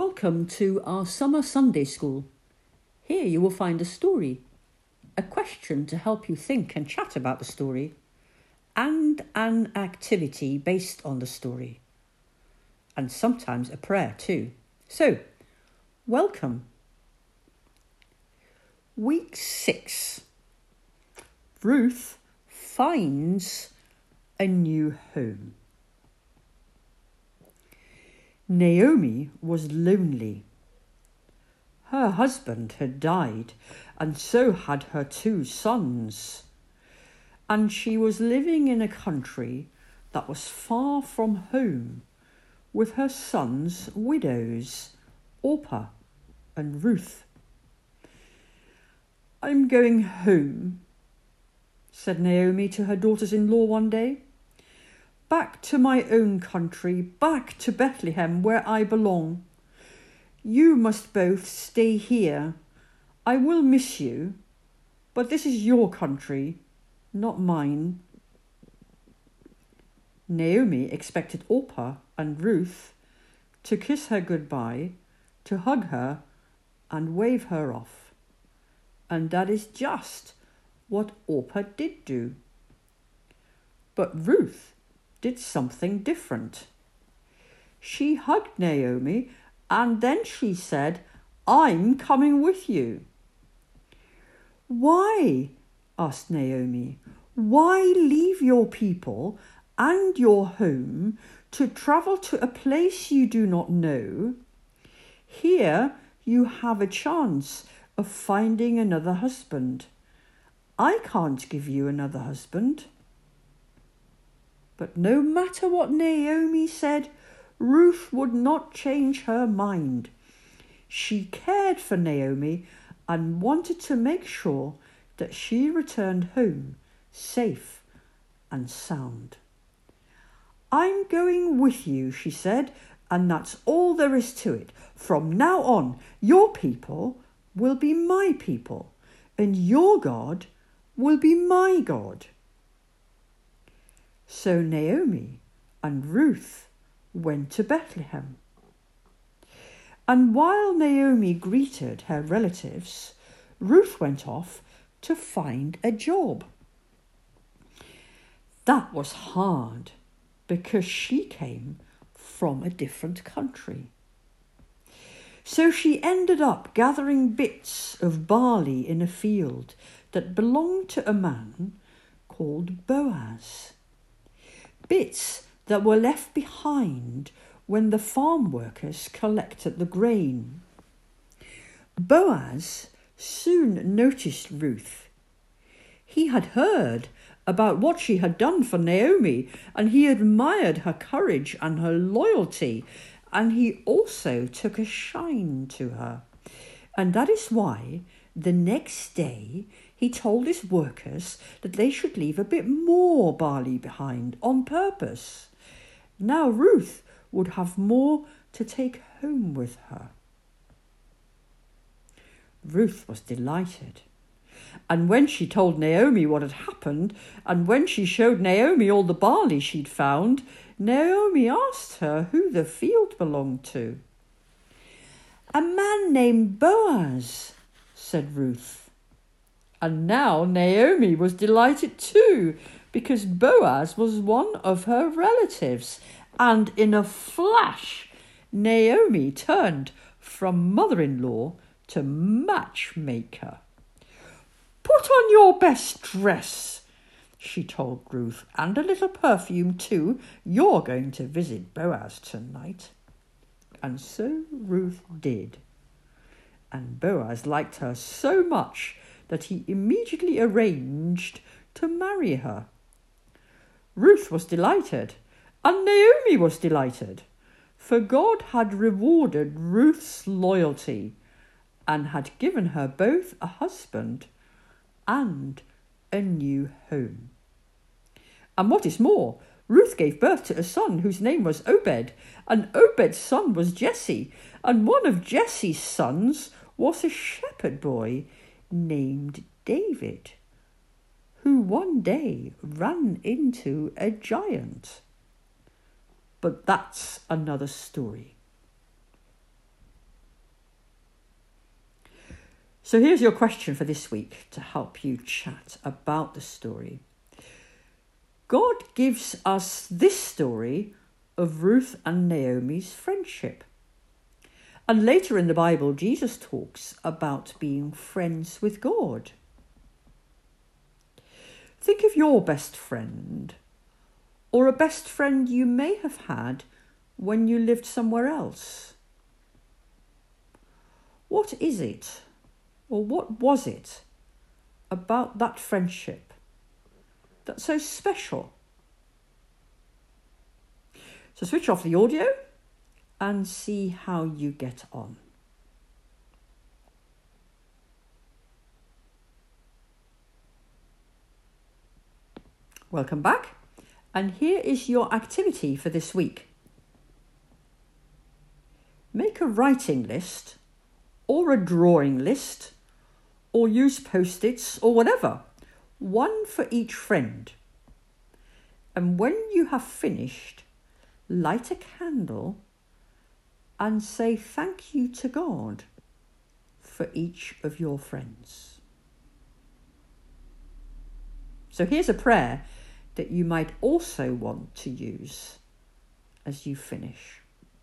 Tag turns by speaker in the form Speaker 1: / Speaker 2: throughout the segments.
Speaker 1: Welcome to our summer Sunday school. Here you will find a story, a question to help you think and chat about the story, and an activity based on the story, and sometimes a prayer too. So, welcome. Week 6. Ruth finds a new home. Naomi was lonely. Her husband had died, and so had her 2 sons. And she was living in a country that was far from home, with her sons' widows, Orpah and Ruth. "I'm going home," said Naomi to her daughters-in-law one day. "Back to my own country, back to Bethlehem, where I belong. You must both stay here. I will miss you, but this is your country, not mine." Naomi expected Orpah and Ruth to kiss her goodbye, to hug her and wave her off. And that is just what Orpah did do. But Ruth did something different. She hugged Naomi and then she said, "I'm coming with you." "Why?" asked Naomi. "Why leave your people and your home to travel to a place you do not know? Here you have a chance of finding another husband. I can't give you another husband." But no matter what Naomi said, Ruth would not change her mind. She cared for Naomi and wanted to make sure that she returned home safe and sound. "I'm going with you," she said, "and that's all there is to it. From now on, your people will be my people, and your God will be my God." So Naomi and Ruth went to Bethlehem. And while Naomi greeted her relatives, Ruth went off to find a job. That was hard because she came from a different country. So she ended up gathering bits of barley in a field that belonged to a man called Boaz. Bits that were left behind when the farm workers collected the grain. Boaz soon noticed Ruth. He had heard about what she had done for Naomi, and he admired her courage and her loyalty, and he also took a shine to her. And that is why the next day he told his workers that they should leave a bit more barley behind on purpose. Now Ruth would have more to take home with her. Ruth was delighted. And when she told Naomi what had happened, and when she showed Naomi all the barley she'd found, Naomi asked her who the field belonged to. "A man named Boaz," said Ruth. And now Naomi was delighted too, because Boaz was one of her relatives, and in a flash Naomi turned from mother-in-law to matchmaker. "Put on your best dress," she told Ruth, "and a little perfume too. You're going to visit Boaz tonight." And so Ruth did. And Boaz liked her so much that he immediately arranged to marry her. Ruth was delighted, and Naomi was delighted, for God had rewarded Ruth's loyalty and had given her both a husband and a new home. And what is more, Ruth gave birth to a son whose name was Obed, and Obed's son was Jesse, and one of Jesse's sons was a shepherd boy named David, who one day ran into a giant. But that's another story. So here's your question for this week to help you chat about the story. God gives us this story of Ruth and Naomi's friendship. And later in the Bible, Jesus talks about being friends with God. Think of your best friend, or a best friend you may have had when you lived somewhere else. What is it, or what was it, about that friendship that's so special? So switch off the audio and see how you get on. Welcome back, and here is your activity for this week. Make a writing list or a drawing list, or use post-its or whatever, one for each friend. And when you have finished, light a candle and say thank you to God for each of your friends. So here's a prayer that you might also want to use as you finish.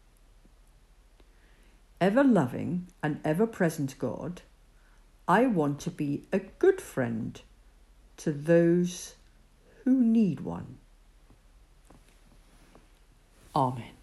Speaker 1: Ever-loving and ever-present God, I want to be a good friend to those who need one. Amen.